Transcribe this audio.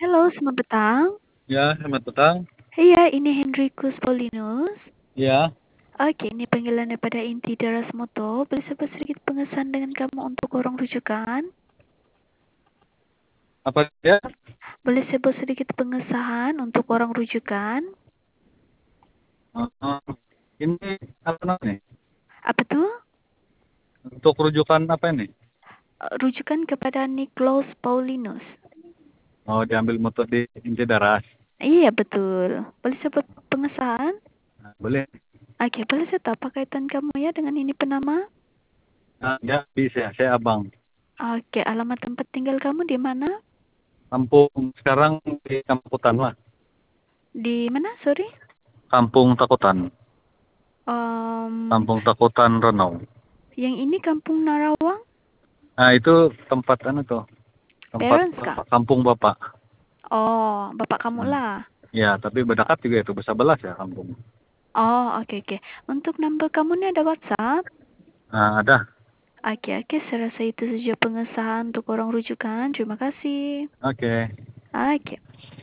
Halo, selamat petang. Ya, selamat petang. Iya, ini Hendrikus Paulinus. Ya, Oke, ini panggilan daripada Inti Daras Moto. Boleh saya sedikit pengesahan dengan kamu untuk orang rujukan? apa ya? Boleh saya buat sedikit pengesahan untuk orang rujukan? Eh, ini apa namanya? Apa tuh? Untuk rujukan apa ini? Rujukan kepada Niklaus Paulinus. Oh, diambil motor di Inti Daras. Iya, betul. Boleh saya buat pengesahan? Nah, boleh. Oke, boleh saya tahu apa kaitan kamu ya dengan ini penama? Nah, ya, bisa. Saya abang. Oke, alamat tempat tinggal kamu di mana? Kampung sekarang di Kamputan lah. Di mana, sorry? Kampung Takutan. Um, Kampung Takutan Renau. yang ini Kampung Narawang? Nah, itu tempat tuh. Tempat Parents kah? kampung Bapak. Oh, bapak kamu Hmm. lah. Ya, tapi berdekat juga itu. Bersebelas ya kampung. Oh, oke oke. Untuk number kamu nih ada WhatsApp? Nah, ada. Oke oke, saya rasa itu saja pengesahan untuk orang rujukan. Terima kasih. Oke. Oke.